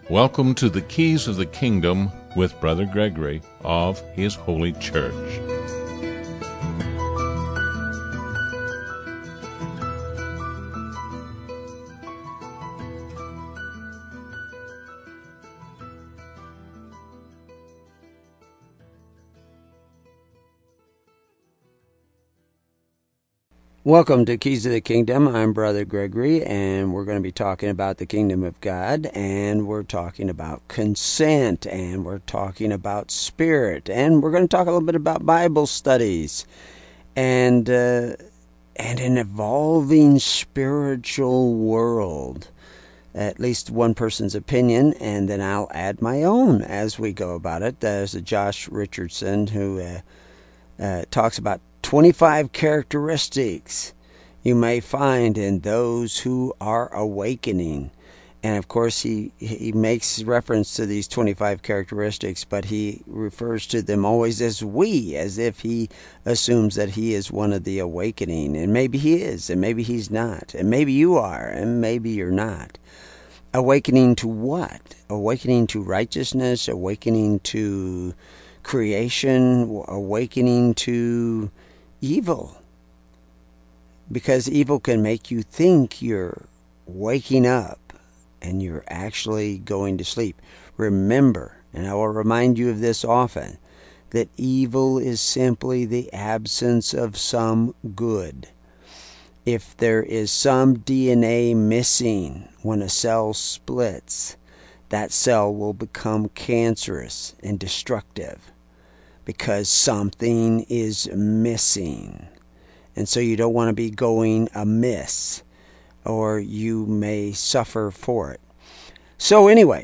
Welcome to the Keys of the Kingdom with Brother Gregory of His Holy Church. Welcome to Keys of the Kingdom. I'm Brother Gregory, and we're going to be talking about the Kingdom of God, and we're talking about consent, and we're talking about spirit, and we're going to talk a little bit about Bible studies, and an evolving spiritual world. At least one person's opinion, and then I'll add my own as we go about it. There's a Josh Richardson who talks about 25 characteristics you may find in those who are awakening. And of course, he makes reference to these 25 characteristics, but he refers to them always as we, as if he assumes that he is one of the awakening. And maybe he is, and maybe he's not. And maybe you are, and maybe you're not. Awakening to what? Awakening to righteousness, awakening to creation, awakening to evil, because evil can make you think you're waking up and you're actually going to sleep. Remember, and I will remind you of this often, that evil is simply the absence of some good. If there is some DNA missing when a cell splits, that cell will become cancerous and destructive, because something is missing. And so you don't want to be going amiss, or you may suffer for it. So anyway,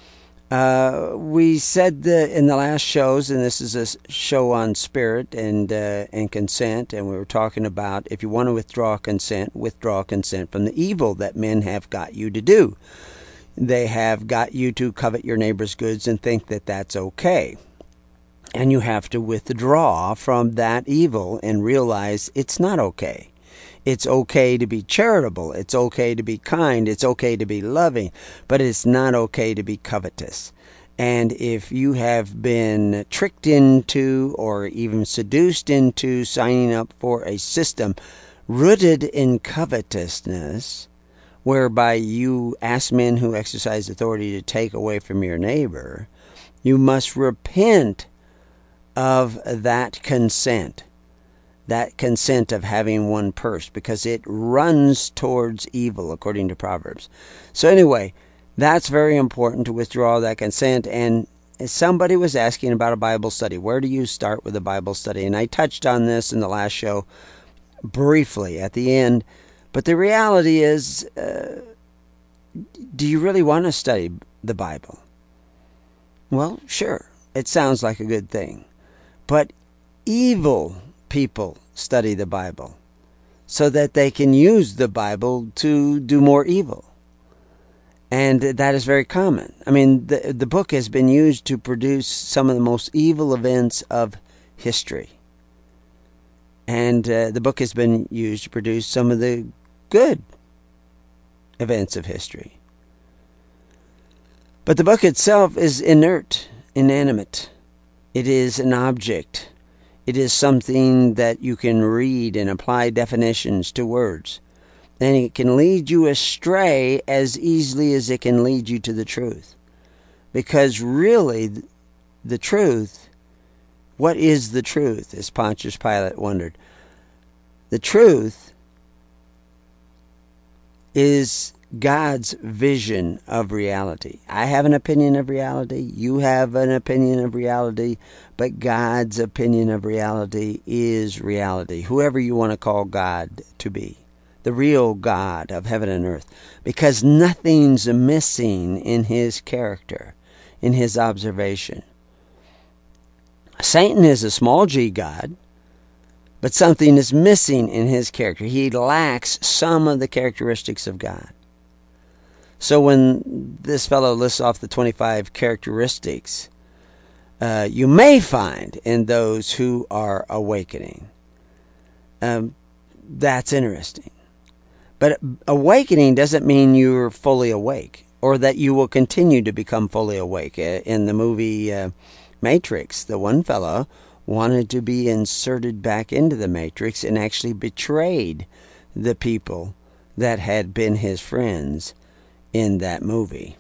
we said in the last shows, and this is a show on spirit and consent, and we were talking about if you want to withdraw consent from the evil that men have got you to do. They have got you to covet your neighbor's goods and think that that's okay. And you have to withdraw from that evil and realize it's not okay. It's okay to be charitable. It's okay to be kind. It's okay to be loving. But it's not okay to be covetous. And if you have been tricked into or even seduced into signing up for a system rooted in covetousness, whereby you ask men who exercise authority to take away from your neighbor, you must repent of that consent of having one purse, because it runs towards evil, according to Proverbs. So anyway, that's very important, to withdraw that consent. And somebody was asking about a Bible study. Where do you start with a Bible study? And I touched on this in the last show briefly at the end. But the reality is, do you really want to study the Bible? Well, sure, it sounds like a good thing. But evil people study the Bible so that they can use the Bible to do more evil. And that is very common. I mean, the book has been used to produce some of the most evil events of history. And the book has been used to produce some of the good events of history. But the book itself is inert, inanimate. It is an object. It is something that you can read and apply definitions to words. And it can lead you astray as easily as it can lead you to the truth. Because really, the truth, what is the truth, as Pontius Pilate wondered? The truth is God's vision of reality. I have an opinion of reality. You have an opinion of reality. But God's opinion of reality is reality. Whoever you want to call God to be. The real God of heaven and earth. Because nothing's missing in His character, in His observation. Satan is a small g God. But something is missing in his character. He lacks some of the characteristics of God. So when this fellow lists off the 25 characteristics you may find in those who are awakening, that's interesting. But awakening doesn't mean you're fully awake. or that you will continue to become fully awake. In the movie Matrix, the one fellow wanted to be inserted back into the Matrix and actually betrayed the people that had been his friends in that movie.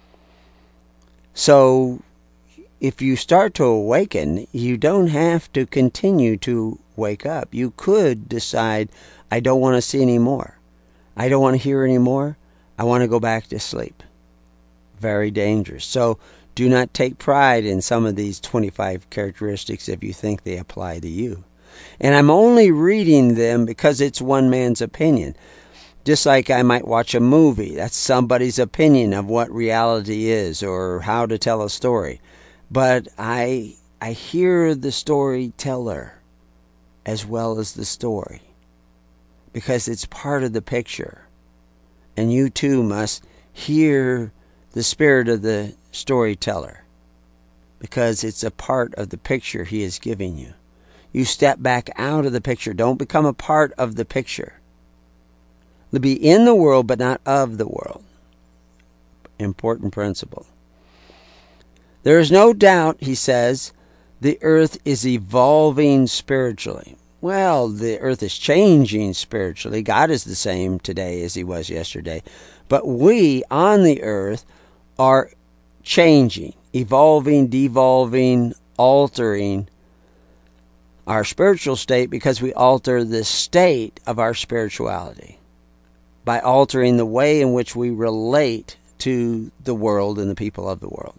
So if you start to awaken, you don't have to continue to wake up. You could decide, I don't want to see any more. I don't want to hear any more. I want to go back to sleep. Very dangerous. So do not take pride in some of these 25 characteristics if you think they apply to you. And I'm only reading them because it's one man's opinion. Just like I might watch a movie. That's somebody's opinion of what reality is or how to tell a story. But I hear the storyteller as well as the story, because it's part of the picture. And you too must hear the spirit of the storyteller, because it's a part of the picture he is giving you. You step back out of the picture. Don't become a part of the picture. Be in the world, but not of the world. Important principle. There is no doubt, he says, the earth is evolving spiritually. Well, the earth is changing spiritually. God is the same today as he was yesterday. But we on the earth are changing, evolving, devolving, altering our spiritual state, because we alter the state of our spirituality by altering the way in which we relate to the world and the people of the world.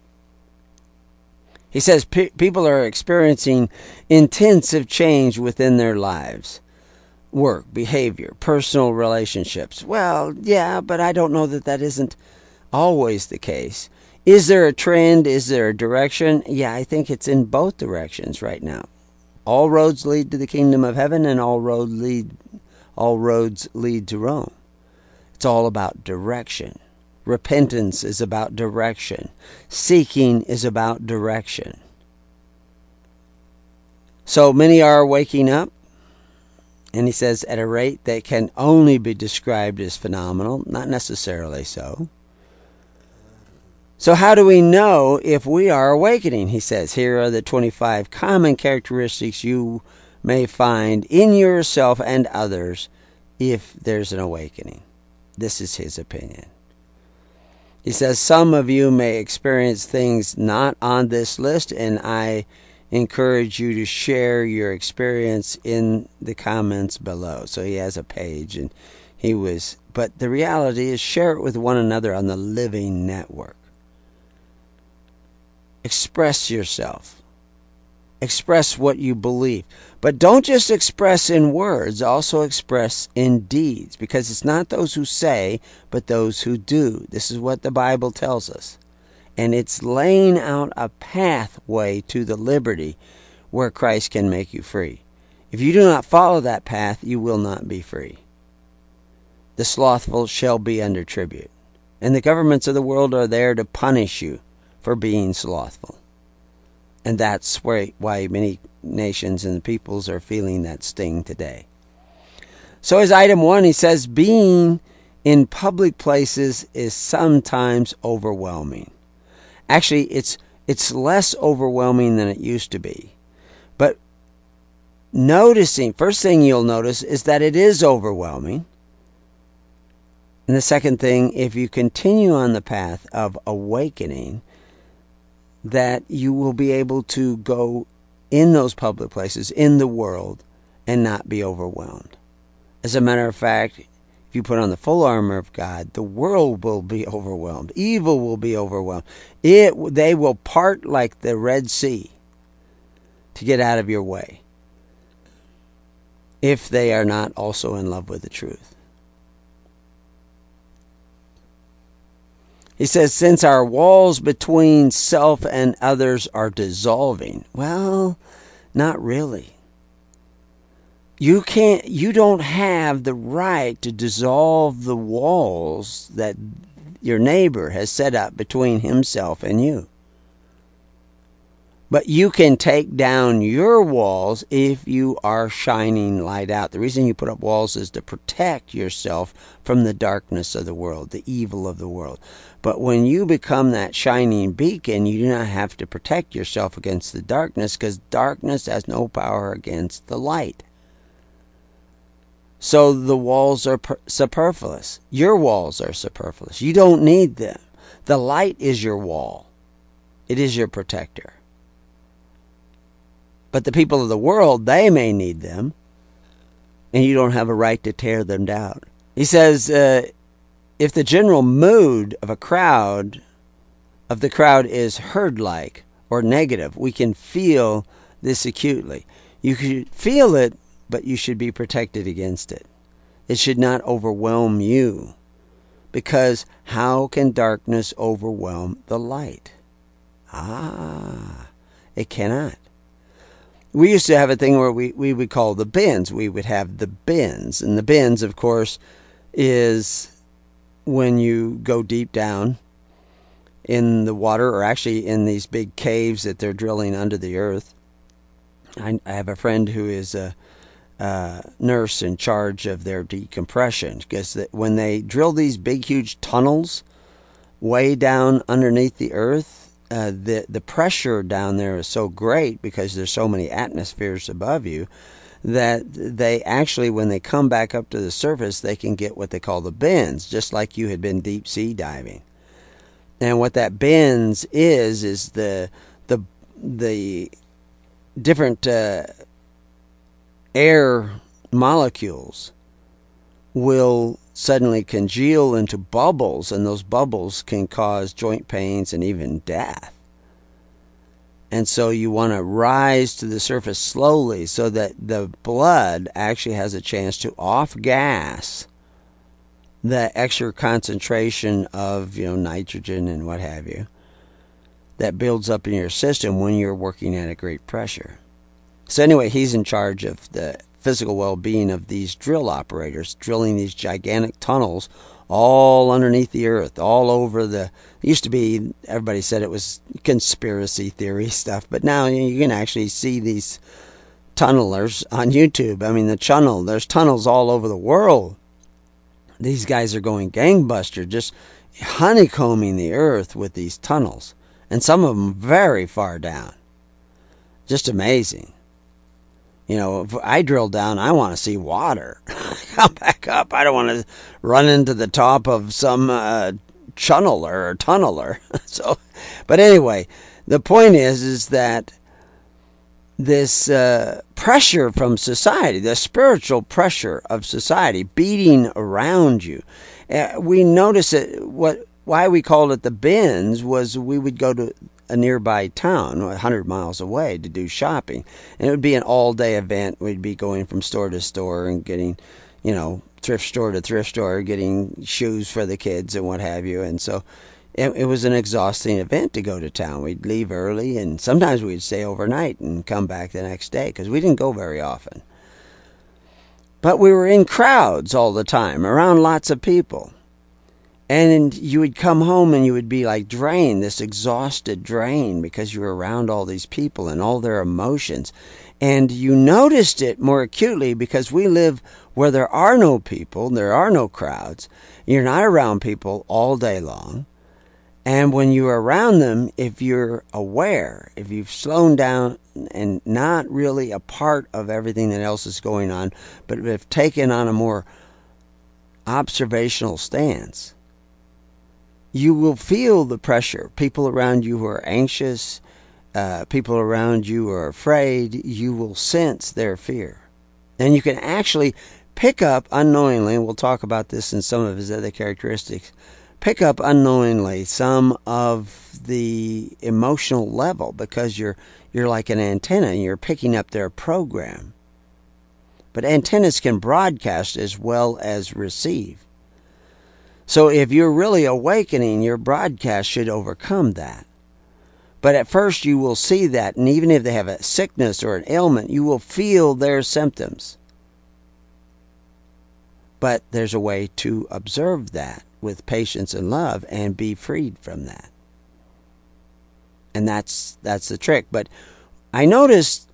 He says people are experiencing intensive change within their lives. Work, behavior, personal relationships. Well, yeah, but I don't know that isn't always the case. Is there a trend? Is there a direction? Yeah, I think it's in both directions right now. All roads lead to the kingdom of heaven, and all roads lead to Rome. It's all about direction. Repentance is about direction. Seeking is about direction. So many are waking up, and he says at a rate that can only be described as phenomenal, not necessarily so. So how do we know if we are awakening? He says, here are the 25 common characteristics you may find in yourself and others if there's an awakening. This is his opinion. He says, some of you may experience things not on this list, and I encourage you to share your experience in the comments below. So he has a page, and but the reality is, share it with one another on the Living Network. Express yourself. Express what you believe. But don't just express in words, also express in deeds, because it's not those who say, but those who do. This is what the Bible tells us. And it's laying out a pathway to the liberty where Christ can make you free. If you do not follow that path, you will not be free. The slothful shall be under tribute. And the governments of the world are there to punish you for being slothful. And that's why many nations and peoples are feeling that sting today. So as item 1, he says, being in public places is sometimes overwhelming. Actually, it's less overwhelming than it used to be. But first thing you'll notice is that it is overwhelming. And the second thing, if you continue on the path of awakening, that you will be able to go in those public places, in the world, and not be overwhelmed. As a matter of fact, if you put on the full armor of God, the world will be overwhelmed. Evil will be overwhelmed. They will part like the Red Sea to get out of your way, if they are not also in love with the truth. He says, since our walls between self and others are dissolving. Well, not really. You don't have the right to dissolve the walls that your neighbor has set up between himself and you. But you can take down your walls if you are shining light out. The reason you put up walls is to protect yourself from the darkness of the world, the evil of the world. But when you become that shining beacon, you do not have to protect yourself against the darkness, because darkness has no power against the light. So the walls are superfluous. Your walls are superfluous. You don't need them. The light is your wall. It is your protector. But the people of the world, they may need them, and you don't have a right to tear them down. He says, if the general mood of the crowd is herd-like or negative, we can feel this acutely. You can feel it, but you should be protected against it. It should not overwhelm you, because how can darkness overwhelm the light? It cannot. We used to have a thing where we would call the bins. We would have the bins. And the bins, of course, is when you go deep down in the water, or actually in these big caves that they're drilling under the earth. I have a friend who is a nurse in charge of their decompression, because when they drill these big, huge tunnels way down underneath the earth, the pressure down there is so great, because there's so many atmospheres above you, that they actually, when they come back up to the surface, they can get what they call the bends, just like you had been deep sea diving. And what that bends is the different air molecules will suddenly congeal into bubbles, and those bubbles can cause joint pains and even death. And so you want to rise to the surface slowly, so that the blood actually has a chance to off-gas the extra concentration of nitrogen and what have you that builds up in your system when you're working at a great pressure. So anyway, he's in charge of the physical well-being of these drill operators, drilling these gigantic tunnels all underneath the earth, all over the... It used to be, everybody said it was conspiracy theory stuff, but now you can actually see these tunnelers on YouTube. I mean, there's tunnels all over the world. These guys are going gangbusters, just honeycombing the earth with these tunnels, and some of them very far down. Just amazing. If I drill down, I want to see water. Come back up. I don't want to run into the top of some chunneler or tunneler. But anyway, the point is that this pressure from society, the spiritual pressure of society beating around you, we notice it. Why we called it the bins was we would go to a nearby town 100 miles away to do shopping, and it would be an all-day event. We'd be going from store to store and getting, thrift store to thrift store, getting shoes for the kids and what have you. And so it was an exhausting event to go to town. We'd leave early, and sometimes we'd stay overnight and come back the next day, because we didn't go very often. But we were in crowds all the time, around lots of people. And you would come home and you would be like drained, this exhausted drain, because you were around all these people and all their emotions. And you noticed it more acutely because we live where there are no people, there are no crowds. You're not around people all day long. And when you're around them, if you're aware, if you've slowed down and not really a part of everything that else is going on, but have taken on a more observational stance, you will feel the pressure. People around you who are anxious, people around you who are afraid, you will sense their fear. And you can actually pick up unknowingly, and we'll talk about this in some of his other characteristics, pick up unknowingly some of the emotional level, because you're like an antenna and you're picking up their program. But antennas can broadcast as well as receive. So if you're really awakening, your broadcast should overcome that. But at first you will see that, and even if they have a sickness or an ailment, you will feel their symptoms. But there's a way to observe that with patience and love and be freed from that. And that's the trick. But I noticed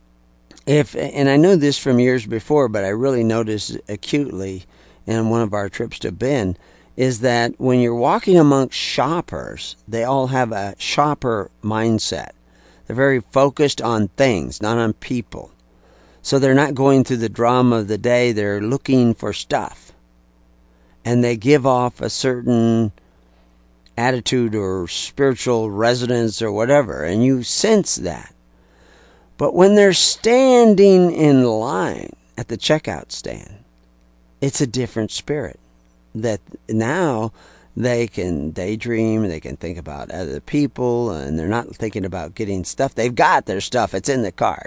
and I knew this from years before, but I really noticed acutely in one of our trips to Bend, is that when you're walking amongst shoppers, they all have a shopper mindset. They're very focused on things, not on people. So they're not going through the drama of the day. They're looking for stuff. And they give off a certain attitude or spiritual resonance or whatever. And you sense that. But when they're standing in line at the checkout stand, it's a different spirit. That now they can daydream, they can think about other people, and they're not thinking about getting stuff. They've got their stuff. It's in the cart.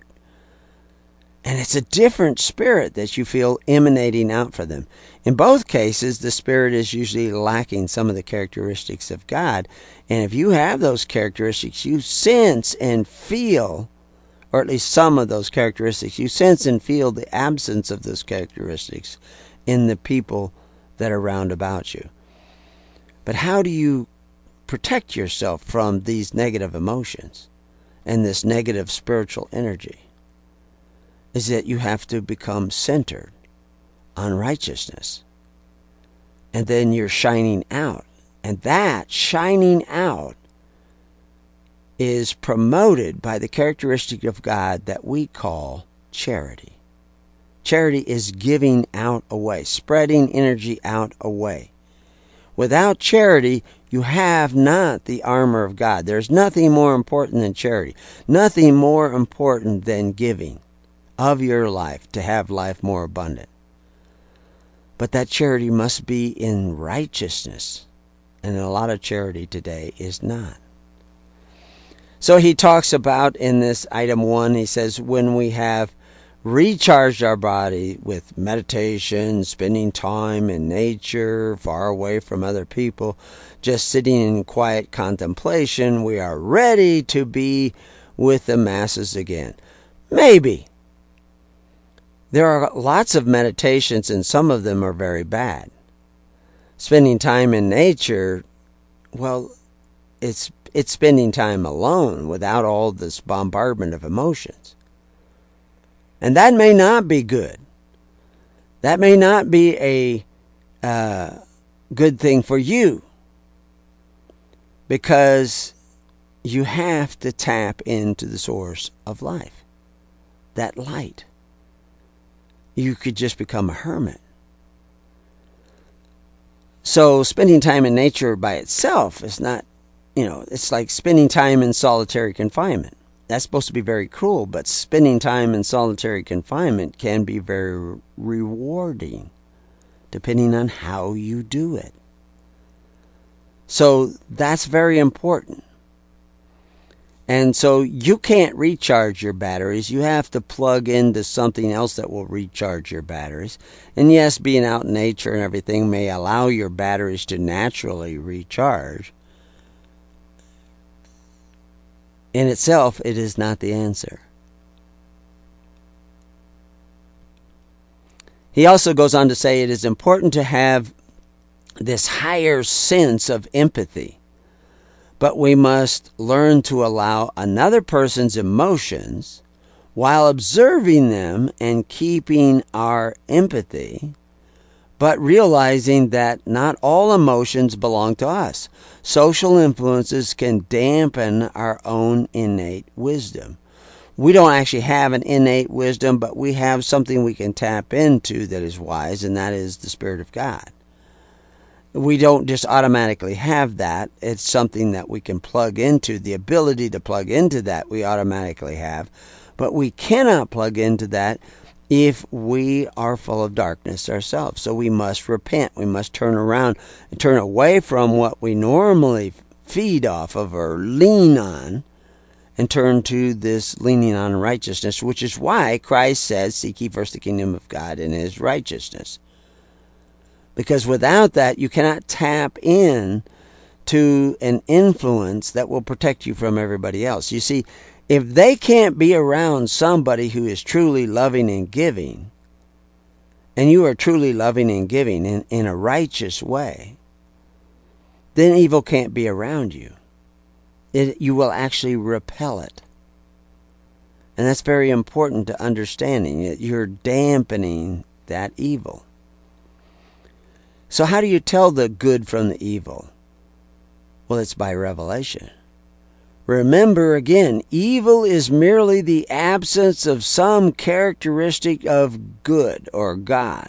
And it's a different spirit that you feel emanating out for them. In both cases, the spirit is usually lacking some of the characteristics of God. And if you have those characteristics, you sense and feel, or at least some of those characteristics, you sense and feel the absence of those characteristics in the people that are round about you. But how do you protect yourself from these negative emotions and this negative spiritual energy? Is that you have to become centered on righteousness. And then you're shining out. And that shining out is promoted by the characteristic of God that we call charity. Charity is giving out away, spreading energy out away. Without charity, you have not the armor of God. There's nothing more important than charity. Nothing more important than giving of your life to have life more abundant. But that charity must be in righteousness. And a lot of charity today is not. So he talks about in this item 1, he says, when we have recharged our body with meditation, spending time in nature, far away from other people, just sitting in quiet contemplation, we are ready to be with the masses again. Maybe. There are lots of meditations, and some of them are very bad. Spending time in nature, well, it's spending time alone without all this bombardment of emotions. And that may not be good. That may not be a good thing for you. Because you have to tap into the source of life. That light. You could just become a hermit. So spending time in nature by itself is not, it's like spending time in solitary confinement. That's supposed to be very cruel, but spending time in solitary confinement can be very rewarding, depending on how you do it. So that's very important. And so you can't recharge your batteries. You have to plug into something else that will recharge your batteries. And yes, being out in nature and everything may allow your batteries to naturally recharge. In itself, it is not the answer. He also goes on to say it is important to have this higher sense of empathy. But we must learn to allow another person's emotions while observing them and keeping our empathy, but realizing that not all emotions belong to us. Social influences can dampen our own innate wisdom. We don't actually have an innate wisdom, but we have something we can tap into that is wise, and that is the Spirit of God. We don't just automatically have that. It's something that we can plug into. The ability to plug into that we automatically have. But we cannot plug into that if we are full of darkness ourselves. So we must repent. We must turn around and turn away from what we normally feed off of or lean on and turn to this leaning on righteousness, which is why Christ says, seek ye first the kingdom of God and his righteousness. Because without that, you cannot tap in to an influence that will protect you from everybody else. You see, if they can't be around somebody who is truly loving and giving, and you are truly loving and giving in a righteous way, then evil can't be around you. you will actually repel it. And that's very important to understanding that you're dampening that evil. So how do you tell the good from the evil? Well, it's by revelation. Remember again, evil is merely the absence of some characteristic of good or God.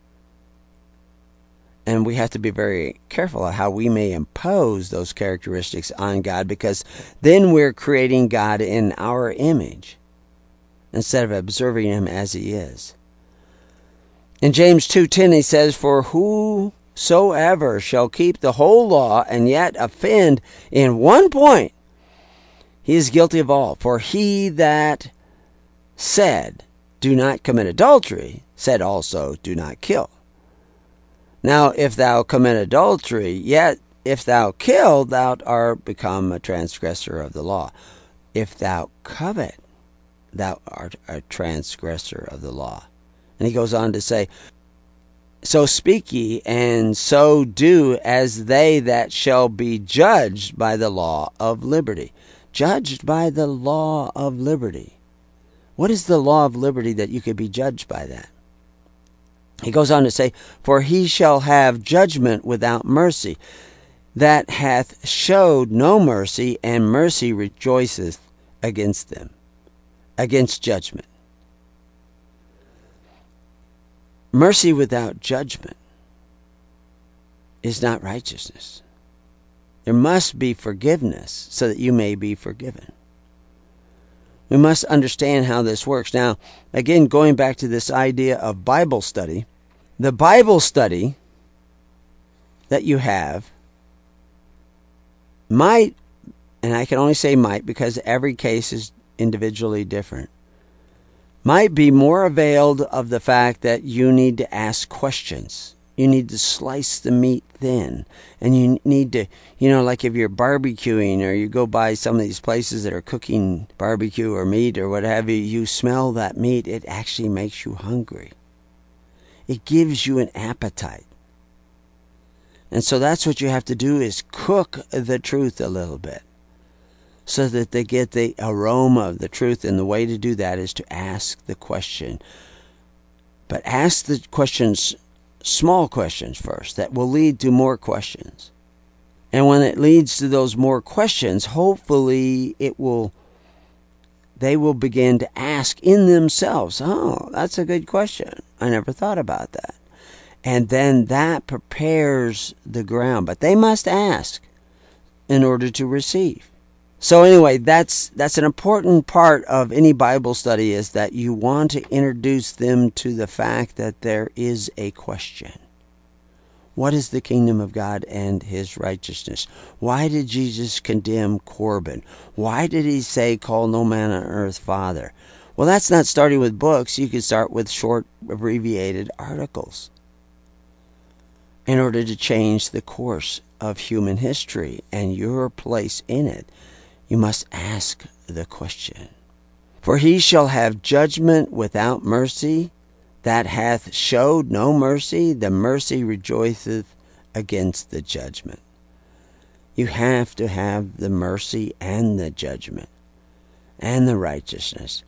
And we have to be very careful of how we may impose those characteristics on God, because then we're creating God in our image instead of observing Him as He is. In James 2:10 he says, "For whosoever shall keep the whole law and yet offend in one point, he is guilty of all. For he that said, 'Do not commit adultery,' said also, 'Do not kill.' Now, if thou commit adultery, yet if thou kill, thou art become a transgressor of the law. If thou covet, thou art a transgressor of the law." And he goes on to say, "So speak ye, and so do as they that shall be judged by the law of liberty." Judged by the law of liberty. What is the law of liberty that you could be judged by that? He goes on to say, "For he shall have judgment without mercy, that hath showed no mercy, and mercy rejoiceth against them," against judgment. Mercy without judgment is not righteousness. There must be forgiveness so that you may be forgiven. We must understand how this works. Now, again, going back to this idea of Bible study, the Bible study that you have might, and I can only say might because every case is individually different, might be more availed of the fact that you need to ask questions. You need to slice the meat thin. And you need to, like if you're barbecuing or you go by some of these places that are cooking barbecue or meat or what have you, you smell that meat, it actually makes you hungry. It gives you an appetite. And so that's what you have to do, is cook the truth a little bit so that they get the aroma of the truth. And the way to do that is to ask the question. But ask the questions, small questions first, that will lead to more questions. And when it leads to those more questions, hopefully they will begin to ask in themselves, "Oh, that's a good question. I never thought about that." And then that prepares the ground. But they must ask in order to receive. So anyway, that's an important part of any Bible study, is that you want to introduce them to the fact that there is a question. What is the kingdom of God and His righteousness? Why did Jesus condemn Corban? Why did He say, "Call no man on earth Father"? Well, that's not starting with books. You can start with short, abbreviated articles in order to change the course of human history and your place in it. You must ask the question. "For he shall have judgment without mercy, that hath showed no mercy, the mercy rejoiceth against the judgment." You have to have the mercy and the judgment and the righteousness.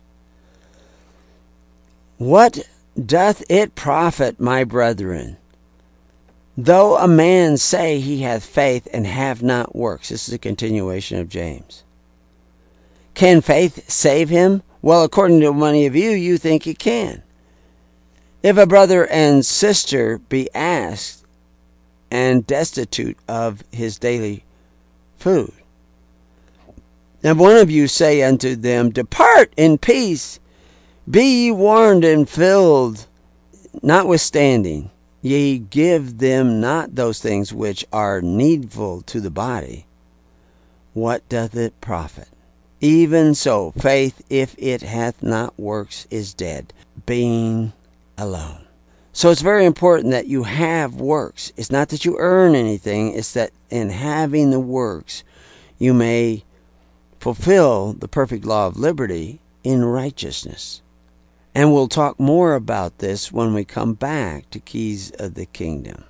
"What doth it profit, my brethren, though a man say he hath faith and have not works?" This is a continuation of James. "Can faith save him? Well, according to many of you, you think it can. If a brother and sister be asked and destitute of his daily food, and one of you say unto them, 'Depart in peace, be ye warned and filled,' notwithstanding ye give them not those things which are needful to the body, what doth it profit? Even so, faith, if it hath not works, is dead, being alone." So it's very important that you have works. It's not that you earn anything. It's that in having the works, you may fulfill the perfect law of liberty in righteousness. And we'll talk more about this when we come back to Keys of the Kingdom.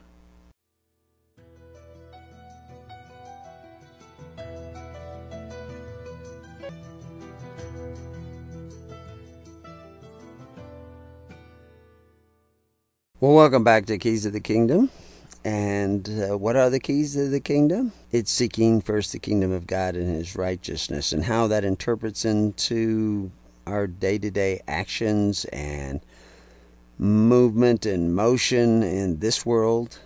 Well, welcome back to Keys of the Kingdom. And what are the keys of the kingdom? It's seeking first the kingdom of God and His righteousness, and how that interprets into our day-to-day actions and movement and motion in this world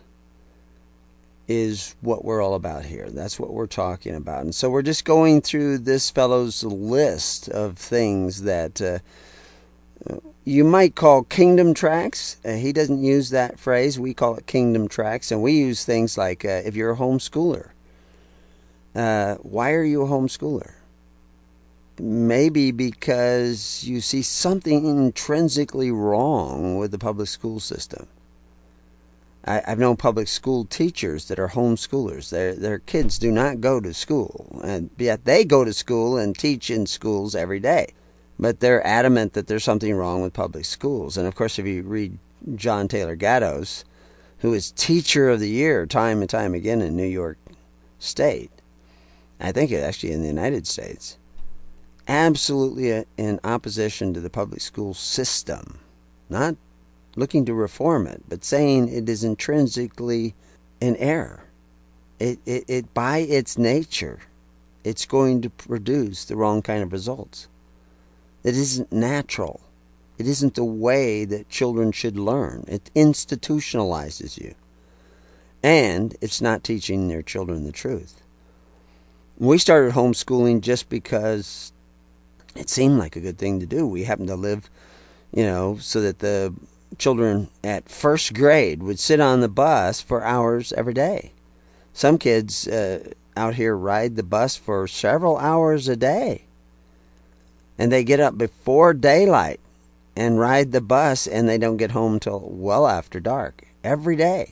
is what we're all about here. That's what we're talking about. And so we're just going through this fellow's list of things that you might call kingdom tracts. He doesn't use that phrase. We call it kingdom tracts. And we use things like if you're a homeschooler. Why are you a homeschooler? Maybe because you see something intrinsically wrong with the public school system. I've known public school teachers that are homeschoolers. Their kids do not go to school, and yet they go to school and teach in schools every day. But they're adamant that there's something wrong with public schools. And of course, if you read John Taylor Gattos, who is Teacher of the Year time and time again in New York State, I think actually in the United States, absolutely in opposition to the public school system, not looking to reform it, but saying it is intrinsically in error. It by its nature, it's going to produce the wrong kind of results. It isn't natural. It isn't the way that children should learn. It institutionalizes you. And it's not teaching their children the truth. We started homeschooling just because it seemed like a good thing to do. We happened to live, so that the children at first grade would sit on the bus for hours every day. Some kids out here ride the bus for several hours a day. And they get up before daylight and ride the bus, and they don't get home till well after dark every day.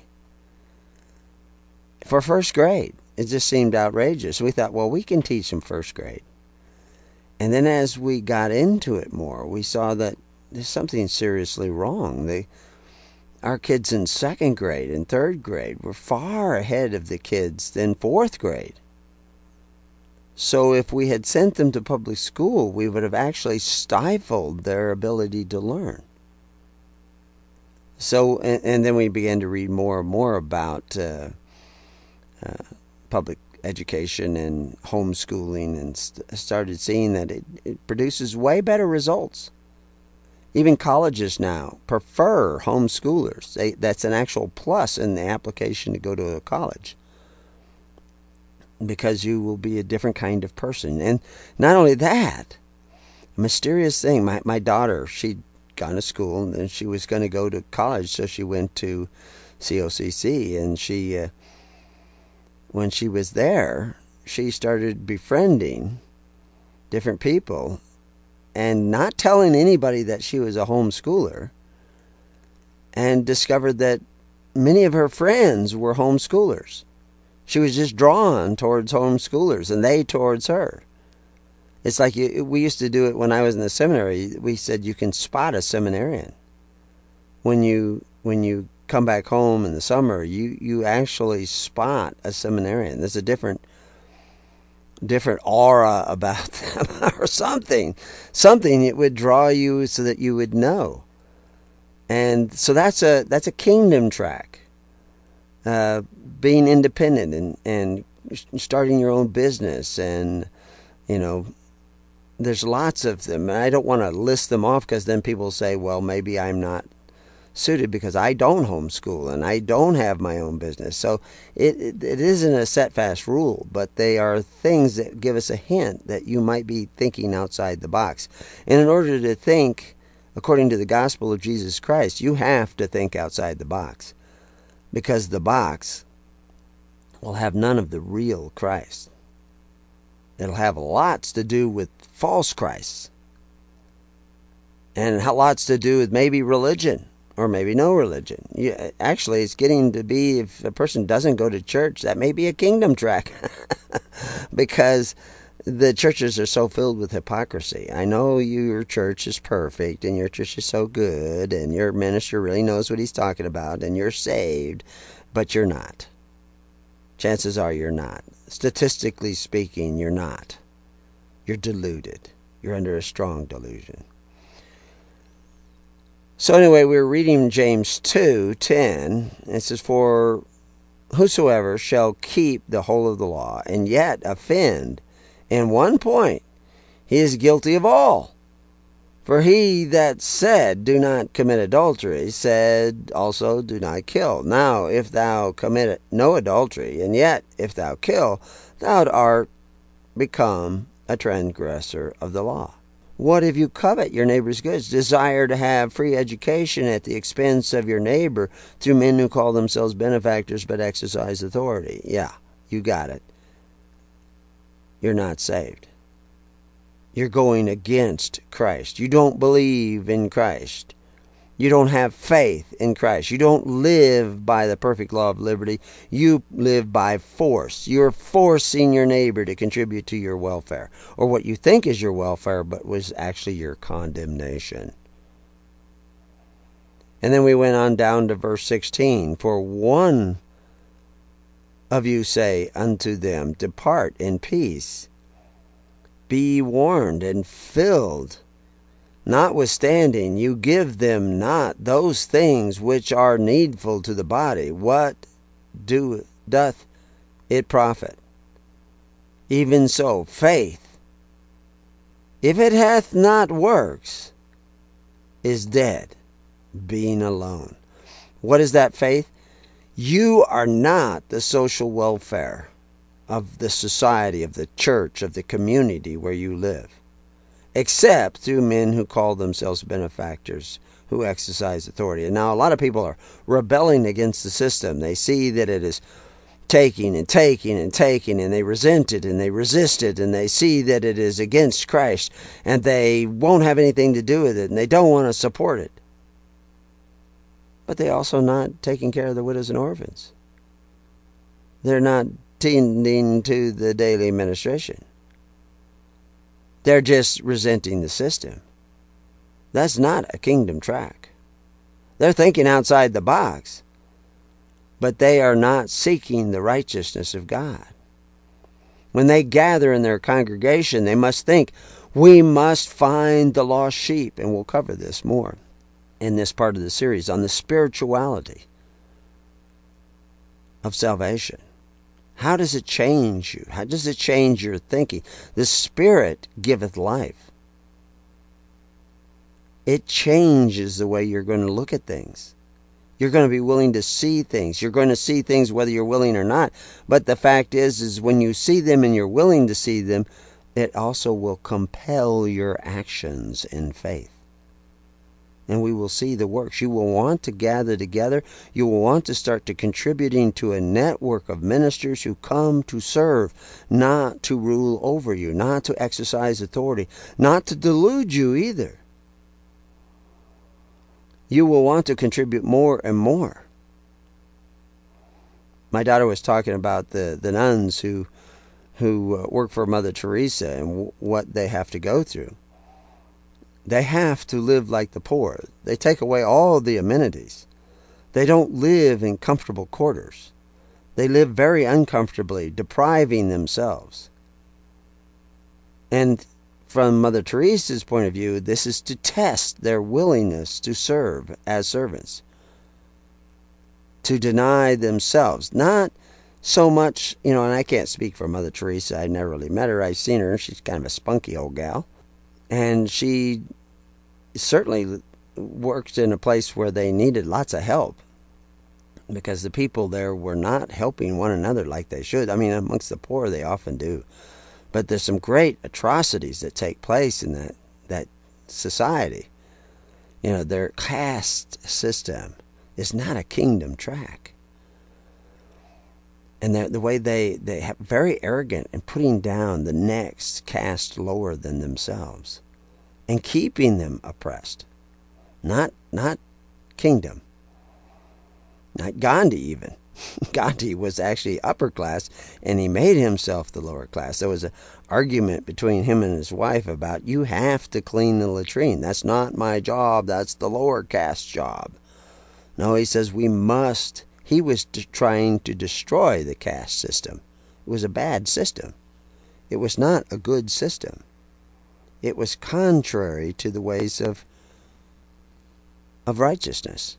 For first grade, it just seemed outrageous. We thought, well, we can teach them first grade. And then as we got into it more, we saw that there's something seriously wrong. Our kids in second grade and third grade were far ahead of the kids in fourth grade. So if we had sent them to public school, we would have actually stifled their ability to learn. So, and then we began to read more and more about public education and homeschooling, and started seeing that it produces way better results. Even colleges now prefer homeschoolers. That's an actual plus in the application to go to a college, because you will be a different kind of person. And not only that, a mysterious thing, my daughter, she'd gone to school and then she was going to go to college, so she went to COCC, and she when she was there, she started befriending different people and not telling anybody that she was a homeschooler, and discovered that many of her friends were homeschoolers. She was just drawn towards homeschoolers, and they towards her. It's like we used to do it when I was in the seminary. We said you can spot a seminarian. When you come back home in the summer, you actually spot a seminarian. There's a different aura about them or something. Something it would draw you so that you would know. And so that's a kingdom track. Being independent and starting your own business, and there's lots of them. And I don't want to list them off, because then people say, well, maybe I'm not suited because I don't homeschool and I don't have my own business. So it isn't a set fast rule, but they are things that give us a hint that you might be thinking outside the box. And in order to think according to the gospel of Jesus Christ, you have to think outside the box, because the box will have none of the real Christ. It'll have lots to do with false Christs, and lots to do with maybe religion, or maybe no religion. Actually, it's getting to be, if a person doesn't go to church, that may be a kingdom track, because the churches are so filled with hypocrisy. I know your church is perfect, and your church is so good, and your minister really knows what he's talking about, and you're saved, but you're not. Chances are you're not. Statistically speaking, you're not. You're deluded. You're under a strong delusion. So anyway, we're reading James 2:10. It says, "For whosoever shall keep the whole of the law, and yet offend in one point, he is guilty of all. For he that said, Do not commit adultery, said also, Do not kill. Now, if thou commit no adultery, and yet if thou kill, thou art become a transgressor of the law. What if you covet your neighbor's goods, desire to have free education at the expense of your neighbor through men who call themselves benefactors but exercise authority?" Yeah, you got it. You're not saved. You're going against Christ. You don't believe in Christ. You don't have faith in Christ. You don't live by the perfect law of liberty. You live by force. You're forcing your neighbor to contribute to your welfare, or what you think is your welfare, but was actually your condemnation. And then we went on down to verse 16. "For one of you say unto them, Depart in peace. Be warned and filled. Notwithstanding, you give them not those things which are needful to the body. What doth it profit? Even so, faith, if it hath not works, is dead, being alone." What is that faith? You are not the social welfare of the society, of the church, of the community where you live, except through men who call themselves benefactors, who exercise authority. And now a lot of people are rebelling against the system. They see that it is taking and taking and taking, and they resent it and they resist it, and they see that it is against Christ, and they won't have anything to do with it, and they don't want to support it. But they're also not taking care of the widows and orphans. They're not tending to the daily ministration. They're just resenting the system. That's not a kingdom track. They're thinking outside the box, but they are not seeking the righteousness of God. When they gather in their congregation, they must think, we must find the lost sheep. And we'll cover this more in this part of the series on the spirituality of salvation. How does it change you? How does it change your thinking? The Spirit giveth life. It changes the way you're going to look at things. You're going to be willing to see things. You're going to see things whether you're willing or not. But the fact is when you see them and you're willing to see them, it also will compel your actions in faith. And we will see the works. You will want to gather together. You will want to start to contributing to a network of ministers who come to serve, not to rule over you, not to exercise authority, not to delude you either. You will want to contribute more and more. My daughter was talking about the nuns who work for Mother Teresa and what they have to go through. They have to live like the poor. They take away all the amenities. They don't live in comfortable quarters. They live very uncomfortably, depriving themselves. And from Mother Teresa's point of view, this is to test their willingness to serve as servants. To deny themselves. Not so much, and I can't speak for Mother Teresa. I never really met her. I've seen her. She's kind of a spunky old gal. And she certainly worked in a place where they needed lots of help, because the people there were not helping one another like they should. I mean, amongst the poor, they often do. But there's some great atrocities that take place in that society. Their caste system is not a kingdom track. And the way they have very arrogant and putting down the next caste lower than themselves and keeping them oppressed. Not kingdom. Not Gandhi even. Gandhi was actually upper class, and he made himself the lower class. There was an argument between him and his wife about, you have to clean the latrine. That's not my job. That's the lower caste job. No, he says we must. He was trying to destroy the caste system. It was a bad system. It was not a good system. It was contrary to the ways of of righteousness.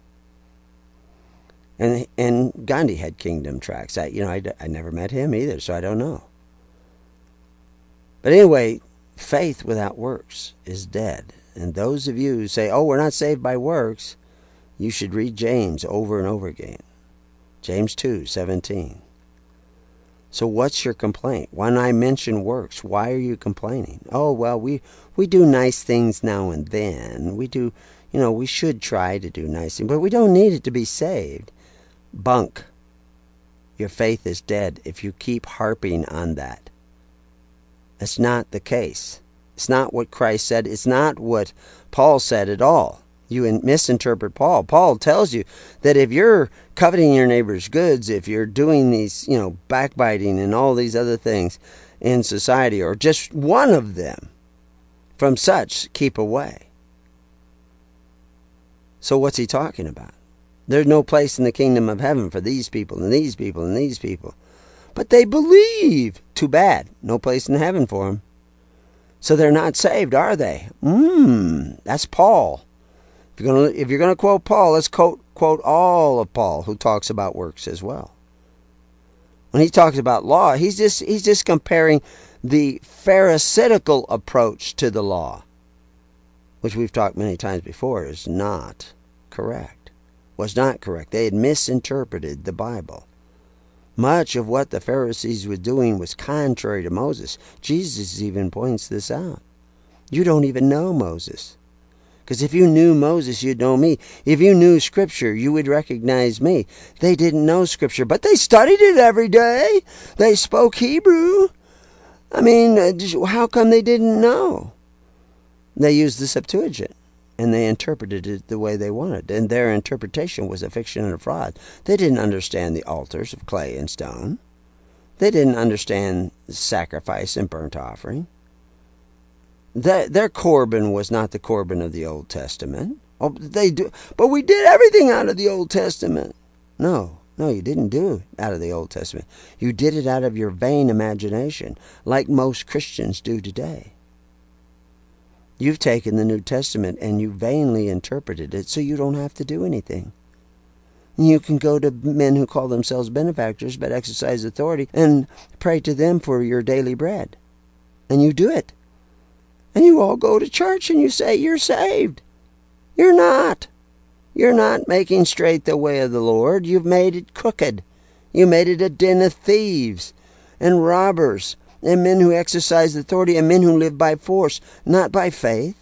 And Gandhi had kingdom tracts. I never met him either, so I don't know. But anyway, faith without works is dead. And those of you who say, oh, we're not saved by works, you should read James over and over again. James 2:17. So what's your complaint? When I mention works, why are you complaining? Oh, well, we do nice things now and then. We do, we should try to do nice things, but we don't need it to be saved. Bunk. Your faith is dead if you keep harping on that. That's not the case. It's not what Christ said. It's not what Paul said at all. You misinterpret Paul. Paul tells you that if you're coveting your neighbor's goods, if you're doing these, backbiting and all these other things in society, or just one of them, from such keep away. So what's he talking about? There's no place in the kingdom of heaven for these people and these people and these people. But they believe. Too bad. No place in heaven for them. So they're not saved, are they? That's Paul. If you're gonna quote Paul, let's quote all of Paul, who talks about works as well. When he talks about law, he's just comparing the Pharisaical approach to the law, which we've talked many times before is not correct. Was not correct. They had misinterpreted the Bible. Much of what the Pharisees were doing was contrary to Moses. Jesus even points this out. You don't even know Moses. Because if you knew Moses, you'd know me. If you knew Scripture, you would recognize me. They didn't know Scripture, but they studied it every day. They spoke Hebrew. How come they didn't know? They used the Septuagint, and they interpreted it the way they wanted. And their interpretation was a fiction and a fraud. They didn't understand the altars of clay and stone. They didn't understand sacrifice and burnt offering. Their Corban was not the Corban of the Old Testament. Oh, they do, but we did everything out of the Old Testament. No, you didn't do it out of the Old Testament. You did it out of your vain imagination, like most Christians do today. You've taken the New Testament and you vainly interpreted it so you don't have to do anything. You can go to men who call themselves benefactors but exercise authority and pray to them for your daily bread. And you do it. And you all go to church and you say you're saved. You're not. You're not making straight the way of the Lord. You've made it crooked. You made it a den of thieves and robbers and men who exercise authority and men who live by force, not by faith.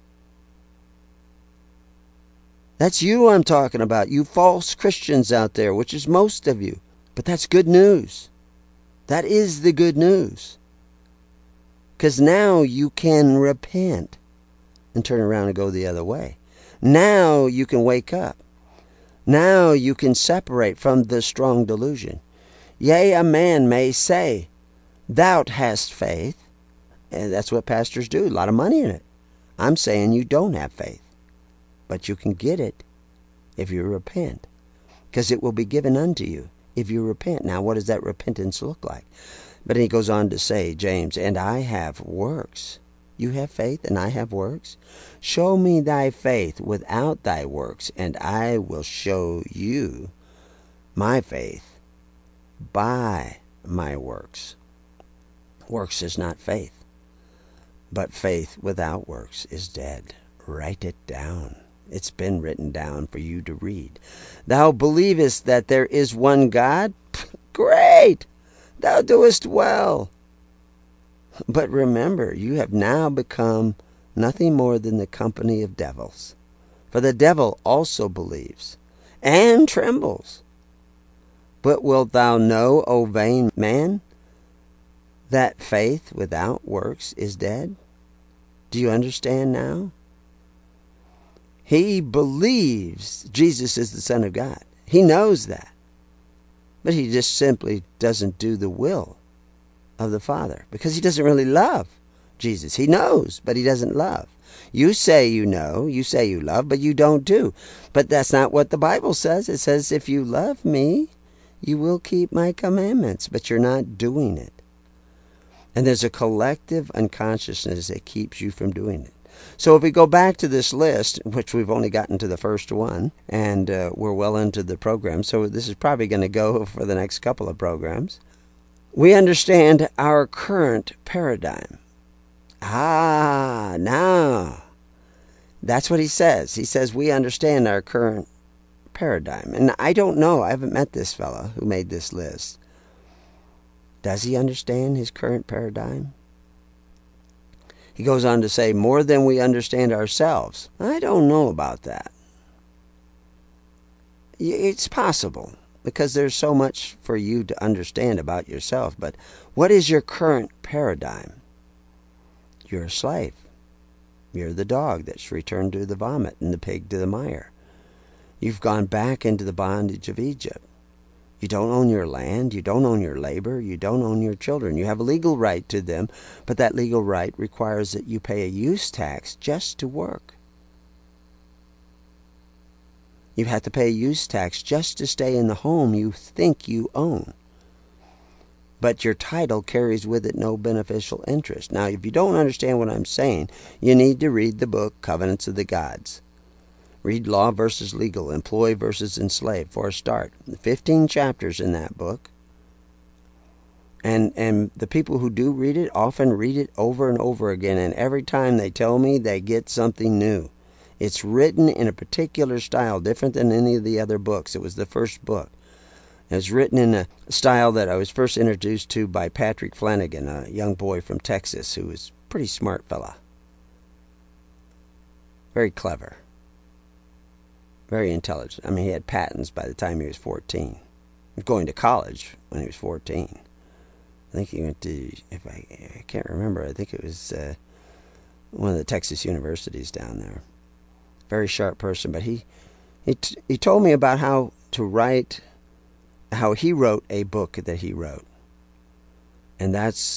That's you I'm talking about, you false Christians out there, which is most of you. But that's good news. That is the good news. Because now you can repent and turn around and go the other way. Now you can wake up. Now you can separate from the strong delusion. Yea, a man may say, thou hast faith. And that's what pastors do. A lot of money in it. I'm saying you don't have faith. But you can get it if you repent. Because it will be given unto you if you repent. Now, what does that repentance look like? But he goes on to say, James, and I have works. You have faith and I have works. Show me thy faith without thy works, and I will show you my faith by my works. Works is not faith, but faith without works is dead. Write it down. It's been written down for you to read. Thou believest that there is one God? Great! Thou doest well. But remember, you have now become nothing more than the company of devils. For the devil also believes, and trembles. But wilt thou know, O vain man, that faith without works is dead? Do you understand now? He believes Jesus is the Son of God. He knows that. But he just simply doesn't do the will of the Father because he doesn't really love Jesus. He knows, but he doesn't love. You say you know, you say you love, but you don't do. But that's not what the Bible says. It says, if you love me, you will keep my commandments, but you're not doing it. And there's a collective unconsciousness that keeps you from doing it. So if we go back to this list, which we've only gotten to the first one, and we're well into the program, so this is probably going to go for the next couple of programs. We understand our current paradigm. Now, that's what he says. He says we understand our current paradigm. And I don't know. I haven't met this fella who made this list. Does he understand his current paradigm? He goes on to say, more than we understand ourselves. I don't know about that. It's possible, because there's so much for you to understand about yourself. But what is your current paradigm? You're a slave. You're the dog that's returned to the vomit and the pig to the mire. You've gone back into the bondage of Egypt. You don't own your land. You don't own your labor. You don't own your children. You have a legal right to them, but that legal right requires that you pay a use tax just to work. You have to pay a use tax just to stay in the home you think you own. But your title carries with it no beneficial interest. Now, if you don't understand what I'm saying, you need to read the book Covenants of the Gods. Read Law versus Legal, Employ versus Enslave for a start. 15 chapters in that book. And the people who do read it often read it over and over again, and every time they tell me they get something new. It's written in a particular style, different than any of the other books. It was the first book. It was written in a style that I was first introduced to by Patrick Flanagan, a young boy from Texas who was a pretty smart fella. Very clever. Very intelligent. I mean, he had patents by the time he was 14. He was going to college when he was 14. I think he went to, I can't remember, I think it was one of the Texas universities down there. Very sharp person, but he told me about how he wrote a book that he wrote. And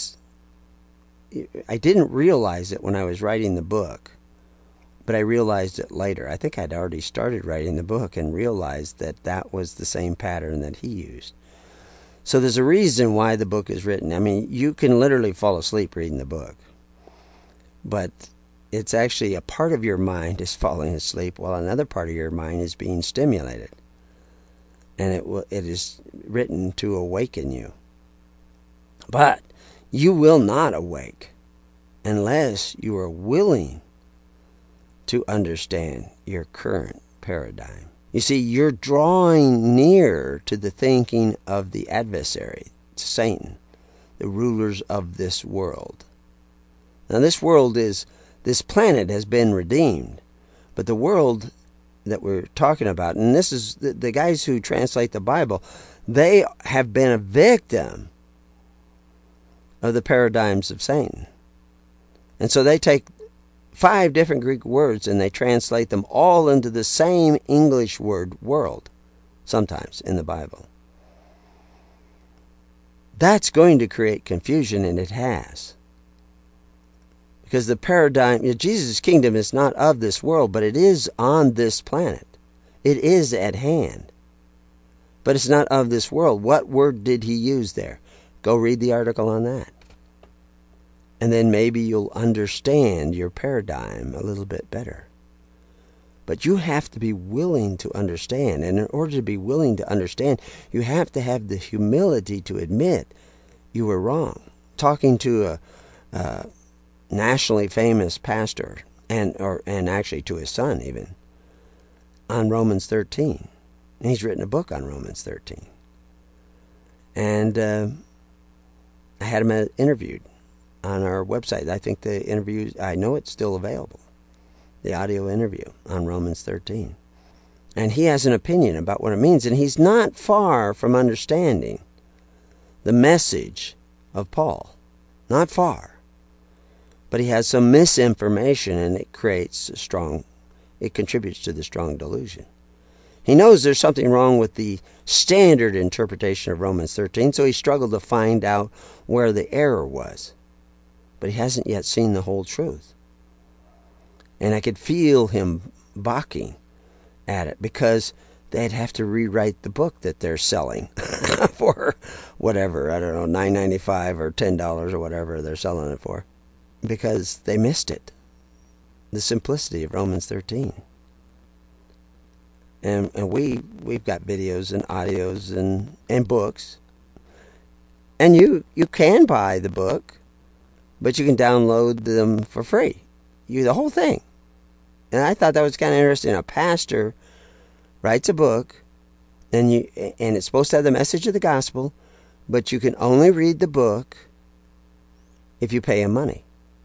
I didn't realize it when I was writing the book, but I realized it later. I think I'd already started writing the book and realized that that was the same pattern that he used. So there's a reason why the book is written. I mean, you can literally fall asleep reading the book, but it's actually a part of your mind is falling asleep while another part of your mind is being stimulated. And it is written to awaken you. But you will not awake unless you are willing to understand your current paradigm. You see, you're drawing near to the thinking of the adversary, Satan, the rulers of this world. Now, this planet has been redeemed, but the world that we're talking about, and this is the guys who translate the Bible, they have been a victim of the paradigms of Satan. And so they take 5 different Greek words and they translate them all into the same English word, world, sometimes in the Bible. That's going to create confusion, and it has. Because the paradigm, Jesus' kingdom is not of this world, but it is on this planet. It is at hand. But it's not of this world. What word did he use there? Go read the article on that. And then maybe you'll understand your paradigm a little bit better. But you have to be willing to understand. And in order to be willing to understand, you have to have the humility to admit you were wrong. Talking to a nationally famous pastor, and actually to his son even, on Romans 13. And he's written a book on Romans 13. And I had him interviewed on our website. I think the interview, I know it's still available, the audio interview on Romans 13. And he has an opinion about what it means, and he's not far from understanding the message of Paul. Not far. But he has some misinformation, and it contributes to the strong delusion. He knows there's something wrong with the standard interpretation of Romans 13, so he struggled to find out where the error was. But he hasn't yet seen the whole truth. And I could feel him balking at it, because they'd have to rewrite the book that they're selling for whatever, I don't know, $9.95 or $10 or whatever they're selling it for, because they missed it. the simplicity of Romans 13. And we've got videos and audios and books. And you can buy the book, but you can download them for free. The whole thing. And I thought that was kind of interesting. A pastor writes a book, and it's supposed to have the message of the gospel, but you can only read the book if you pay him money.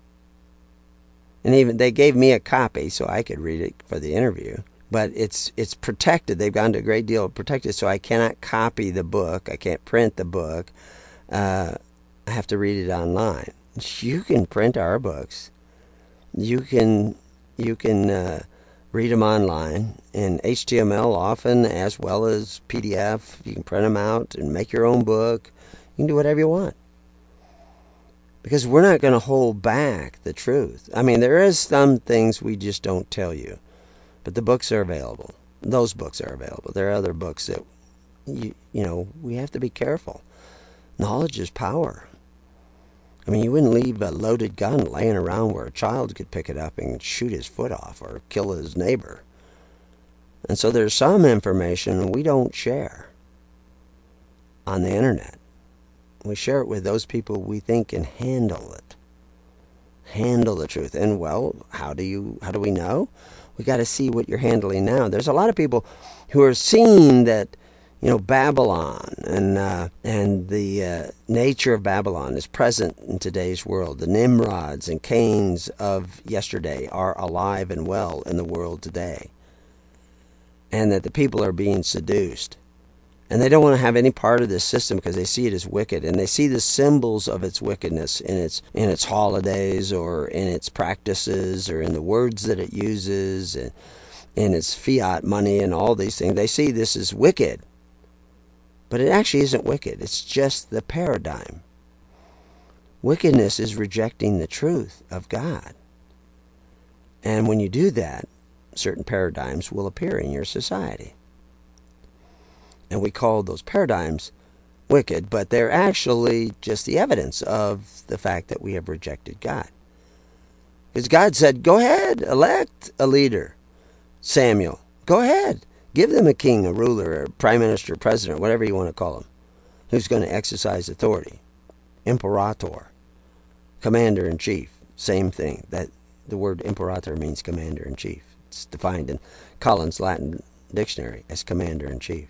And even they gave me a copy so I could read it for the interview. But it's protected. They've gone to a great deal of protected, so I cannot copy the book. I can't print the book. I have to read it online. You can print our books. You can read them online in HTML often, as well as PDF. You can print them out and make your own book. You can do whatever you want. Because we're not going to hold back the truth. I mean, there is some things we just don't tell you. But the books are available. Those books are available. There are other books that, we have to be careful. Knowledge is power. I mean, you wouldn't leave a loaded gun laying around where a child could pick it up and shoot his foot off or kill his neighbor. And so there's some information we don't share on the internet. We share it with those people we think can handle it. Handle the truth. And, well, how do we know? We got to see what you're handling now. There's a lot of people who are seeing that, Babylon and the nature of Babylon is present in today's world. The Nimrods and Cains of yesterday are alive and well in the world today. And that the people are being seduced. And they don't want to have any part of this system because they see it as wicked. And they see the symbols of its wickedness in its holidays or in its practices or in the words that it uses and in its fiat money and all these things. They see this as wicked. But it actually isn't wicked. It's just the paradigm. Wickedness is rejecting the truth of God. And when you do that, certain paradigms will appear in your society. And we call those paradigms wicked, but they're actually just the evidence of the fact that we have rejected God. Because God said, go ahead, elect a leader, Samuel. Go ahead. Give them a king, a ruler, a prime minister, president, whatever you want to call him, who's going to exercise authority. Imperator, commander-in-chief, same thing. That the word imperator means commander-in-chief. It's defined in Collins' Latin Dictionary as commander-in-chief.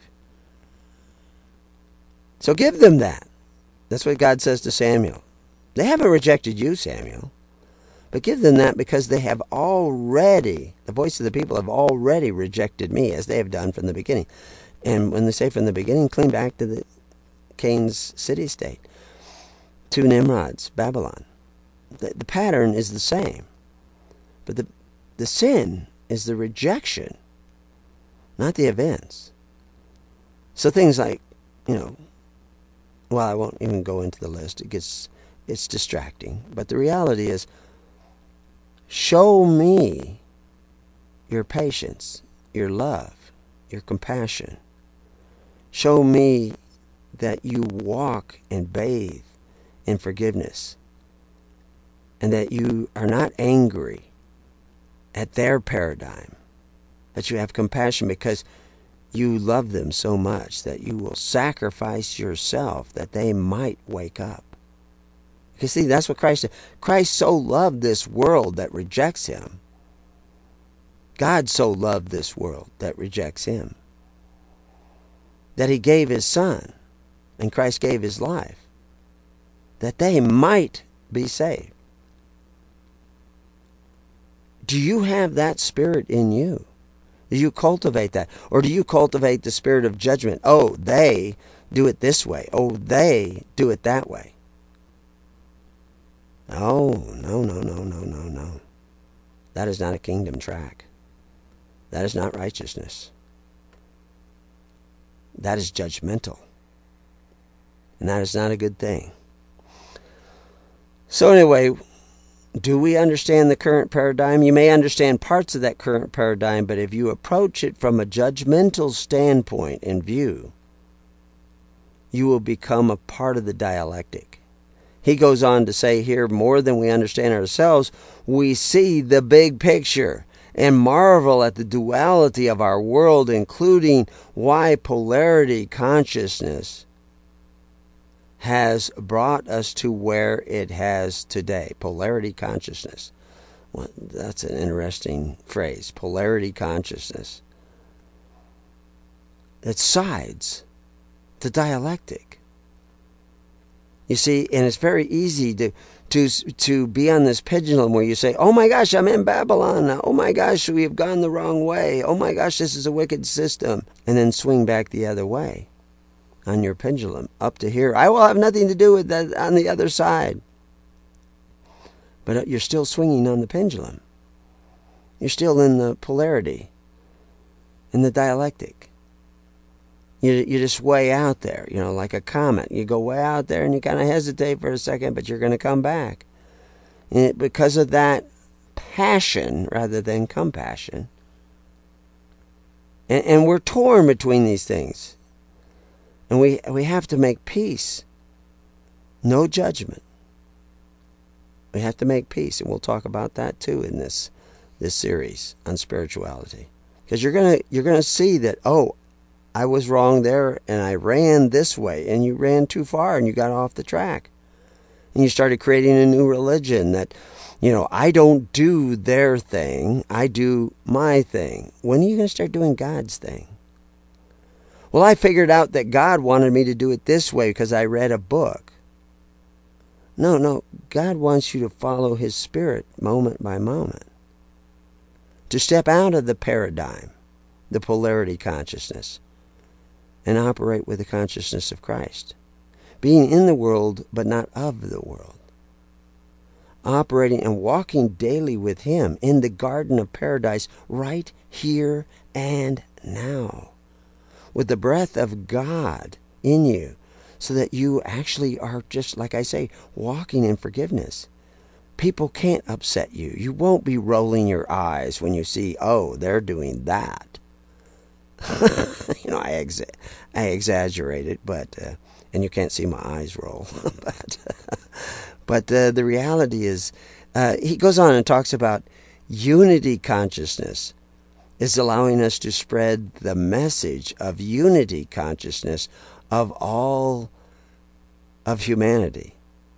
So give them that. That's what God says to Samuel. They haven't rejected you, Samuel. But give them that because they have already, the voice of the people have already rejected me as they have done from the beginning. And when they say from the beginning, clean back to the Cain's city-state. 2 Nimrods, Babylon. The pattern is the same. But the sin is the rejection, not the events. So things like, well, I won't even go into the list. It's distracting. But the reality is, show me your patience, your love, your compassion. Show me that you walk and bathe in forgiveness and that you are not angry at their paradigm, that you have compassion because you love them so much that you will sacrifice yourself that they might wake up. Because see, that's what Christ did. Christ so loved this world that rejects him. God so loved this world that rejects him, that he gave his son, and Christ gave his life, that they might be saved. Do you have that spirit in you? Do you cultivate that? Or do you cultivate the spirit of judgment? Oh, they do it this way. Oh, they do it that way. Oh, no. That is not a kingdom track. That is not righteousness. That is judgmental. And that is not a good thing. So anyway, do we understand the current paradigm? You may understand parts of that current paradigm, but if you approach it from a judgmental standpoint and view, you will become a part of the dialectic. He goes on to say here, more than we understand ourselves, we see the big picture and marvel at the duality of our world, including why polarity consciousness has brought us to where it has today. Polarity consciousness. Well, that's an interesting phrase. Polarity consciousness. It's sides. The dialectic. You see, and it's very easy to be on this pendulum where you say, oh my gosh, I'm in Babylon. Oh my gosh, we have gone the wrong way. Oh my gosh, this is a wicked system. And then swing back the other way on your pendulum up to here. I will have nothing to do with that on the other side. But you're still swinging on the pendulum. You're still in the polarity, in the dialectic. You're just way out there, like a comet. You go way out there and you kind of hesitate for a second, but you're going to come back. And because of that passion rather than compassion. And we're torn between these things. And we have to make peace. No judgment. We have to make peace, and we'll talk about that too in this series on spirituality. Because you're gonna see that, oh, I was wrong there, and I ran this way, and you ran too far, and you got off the track. And you started creating a new religion that, I don't do their thing, I do my thing. When are you going to start doing God's thing? Well, I figured out that God wanted me to do it this way because I read a book. No, God wants you to follow His Spirit moment by moment. To step out of the paradigm, the polarity consciousness, and operate with the consciousness of Christ. Being in the world, but not of the world. Operating and walking daily with Him in the garden of paradise right here and now. With the breath of God in you. So that you actually are just, like I say, walking in forgiveness. People can't upset you. You won't be rolling your eyes when you see, oh, they're doing that. I exaggerate it, but and you can't see my eyes roll. but the reality is, he goes on and talks about unity consciousness is allowing us to spread the message of unity consciousness of all of humanity.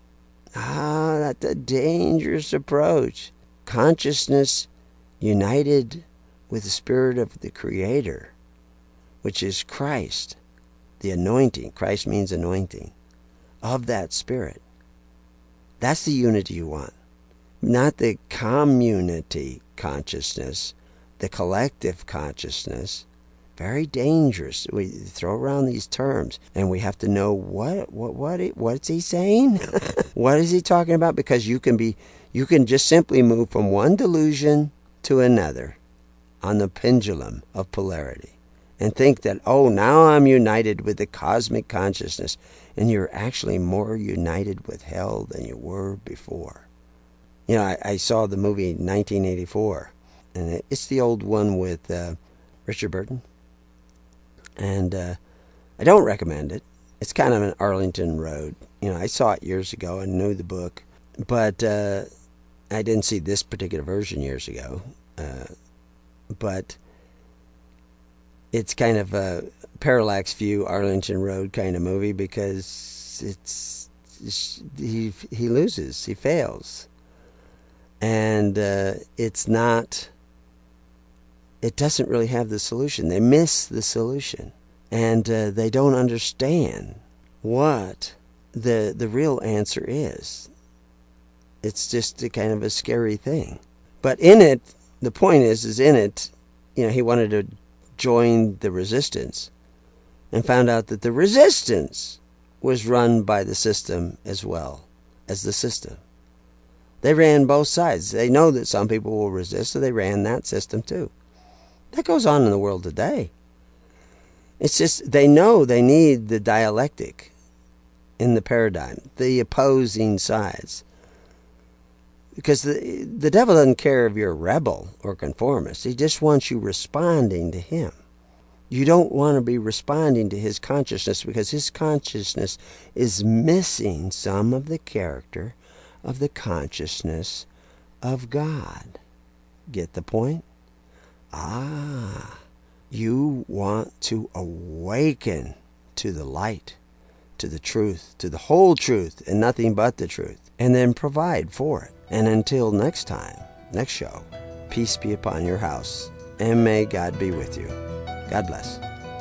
That's a dangerous approach. Consciousness united with the Spirit of the Creator, which is Christ, the anointing. Christ means anointing. Of that Spirit. That's the unity you want. Not the community consciousness, the collective consciousness. Very dangerous. We throw around these terms, and we have to know what's he saying? What is he talking about? Because you can just simply move from one delusion to another on the pendulum of polarity and think that, oh, now I'm united with the cosmic consciousness, and you're actually more united with hell than you were before. I saw the movie 1984, and it's the old one with Richard Burton. And I don't recommend it. It's kind of an Arlington Road. I saw it years ago and knew the book. But I didn't see this particular version years ago. But it's kind of a parallax view, Arlington Road kind of movie because he loses. He fails. And it's not... It doesn't really have the solution. They miss the solution. And they don't understand what the real answer is. It's just a kind of a scary thing. But in it, the point is in it, he wanted to join the resistance and found out that the resistance was run by the system as well as the system. They ran both sides. They know that some people will resist, so they ran that system too. That goes on in the world today. It's just they know they need the dialectic in the paradigm, the opposing sides. Because the devil doesn't care if you're a rebel or conformist. He just wants you responding to him. You don't want to be responding to his consciousness because his consciousness is missing some of the character of the consciousness of God. Get the point? You want to awaken to the light, to the truth, to the whole truth, and nothing but the truth, and then provide for it. And until next time, next show, peace be upon your house, and may God be with you. God bless.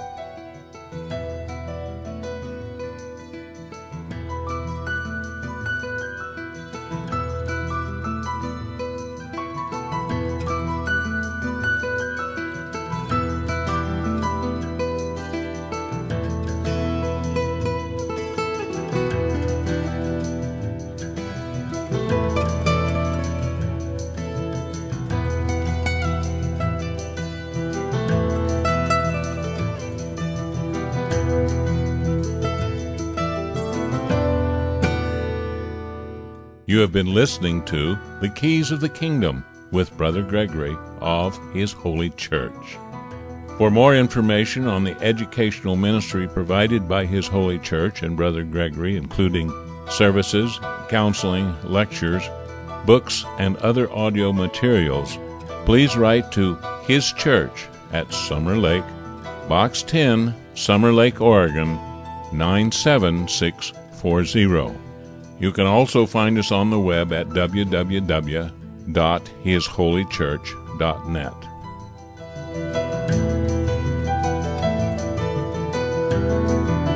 You have been listening to The Keys of the Kingdom with Brother Gregory of His Holy Church. For more information on the educational ministry provided by His Holy Church and Brother Gregory, including services, counseling, lectures, books, and other audio materials, please write to His Church at Summer Lake, Box 10, Summer Lake, Oregon, 97640. You can also find us on the web at www.hisholychurch.net.